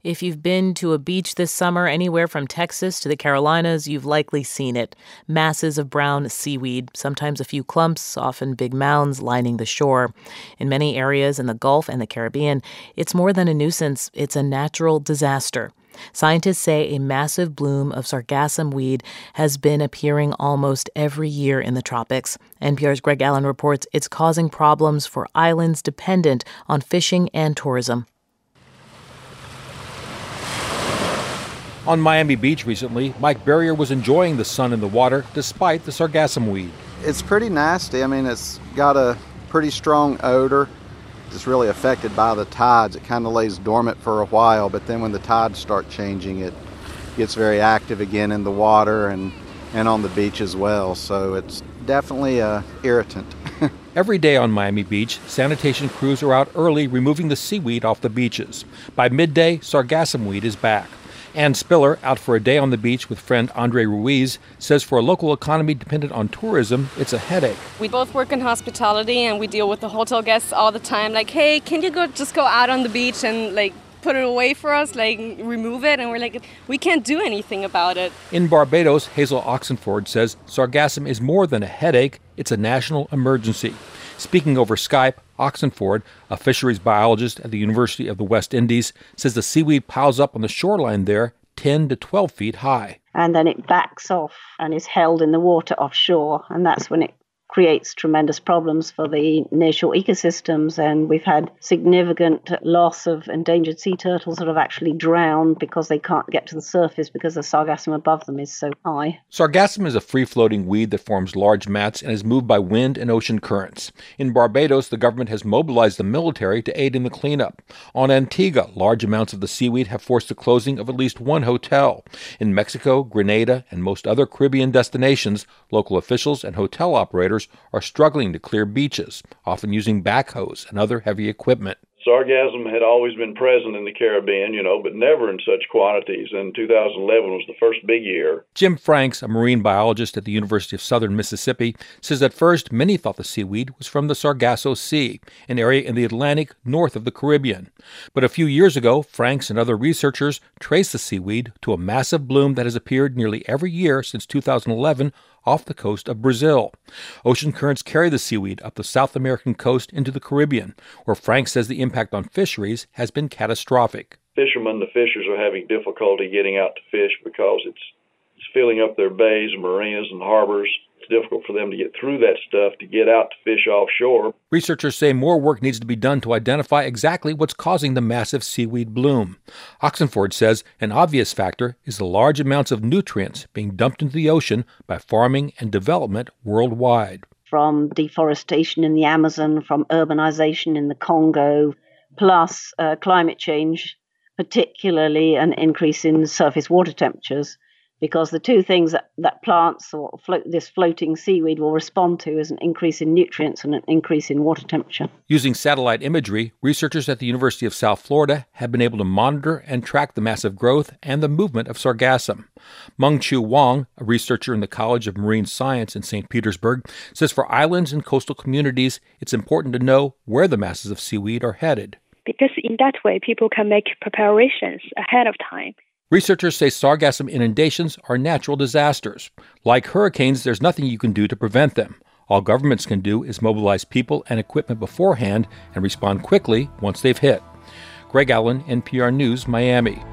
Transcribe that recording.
If you've been to a beach this summer anywhere from Texas to the Carolinas, you've likely seen it. Masses of brown seaweed, sometimes a few clumps, often big mounds lining the shore. In many areas in the Gulf and the Caribbean, it's more than a nuisance, it's a natural disaster. Scientists say a massive bloom of sargassum weed has been appearing almost every year in the tropics. NPR's Greg Allen reports it's causing problems for islands dependent on fishing and tourism. On Miami Beach recently, Mike Barrier was enjoying the sun and the water despite the sargassum weed. It's pretty nasty. I mean, it's got a pretty strong odor. It's really affected by the tides. It kind of lays dormant for a while, but then when the tides start changing, it gets very active again in the water and on the beach as well. So it's definitely an irritant. Every day on Miami Beach, sanitation crews are out early removing the seaweed off the beaches. By midday, sargassum weed is back. Ann Spiller, out for a day on the beach with friend Andre Ruiz, says for a local economy dependent on tourism, it's a headache. We both work in hospitality and we deal with the hotel guests all the time. Like, hey, can you just go out on the beach and put it away for us, remove it? And we're like, we can't do anything about it. In Barbados, Hazel Oxenford says sargassum is more than a headache, it's a national emergency. Speaking over Skype, Oxenford, a fisheries biologist at the University of the West Indies, says the seaweed piles up on the shoreline there 10 to 12 feet high. And then it backs off and is held in the water offshore, and that's when it creates tremendous problems for the nearshore ecosystems, and we've had significant loss of endangered sea turtles that have actually drowned because they can't get to the surface because the sargassum above them is so high. Sargassum is a free-floating weed that forms large mats and is moved by wind and ocean currents. In Barbados, the government has mobilized the military to aid in the cleanup. On Antigua, large amounts of the seaweed have forced the closing of at least one hotel. In Mexico, Grenada, and most other Caribbean destinations, local officials and hotel operators are struggling to clear beaches, often using backhoes and other heavy equipment. Sargassum had always been present in the Caribbean, but never in such quantities, and 2011 was the first big year. Jim Franks, a marine biologist at the University of Southern Mississippi, says at first many thought the seaweed was from the Sargasso Sea, an area in the Atlantic north of the Caribbean. But a few years ago, Franks and other researchers traced the seaweed to a massive bloom that has appeared nearly every year since 2011 off the coast of Brazil. Ocean currents carry the seaweed up the South American coast into the Caribbean, where Frank says the impact on fisheries has been catastrophic. Fishermen, the fishers, are having difficulty getting out to fish because it's filling up their bays, marinas, and harbors. It's difficult for them to get through that stuff to get out to fish offshore. Researchers say more work needs to be done to identify exactly what's causing the massive seaweed bloom. Oxenford says an obvious factor is the large amounts of nutrients being dumped into the ocean by farming and development worldwide. From deforestation in the Amazon, from urbanization in the Congo, plus climate change, particularly an increase in surface water temperatures. Because the two things that plants or this floating seaweed will respond to is an increase in nutrients and an increase in water temperature. Using satellite imagery, researchers at the University of South Florida have been able to monitor and track the massive growth and the movement of sargassum. Meng-Chu Wang, a researcher in the College of Marine Science in St. Petersburg, says for islands and coastal communities, it's important to know where the masses of seaweed are headed. Because in that way, people can make preparations ahead of time. Researchers say sargassum inundations are natural disasters. Like hurricanes, there's nothing you can do to prevent them. All governments can do is mobilize people and equipment beforehand and respond quickly once they've hit. Greg Allen, NPR News, Miami.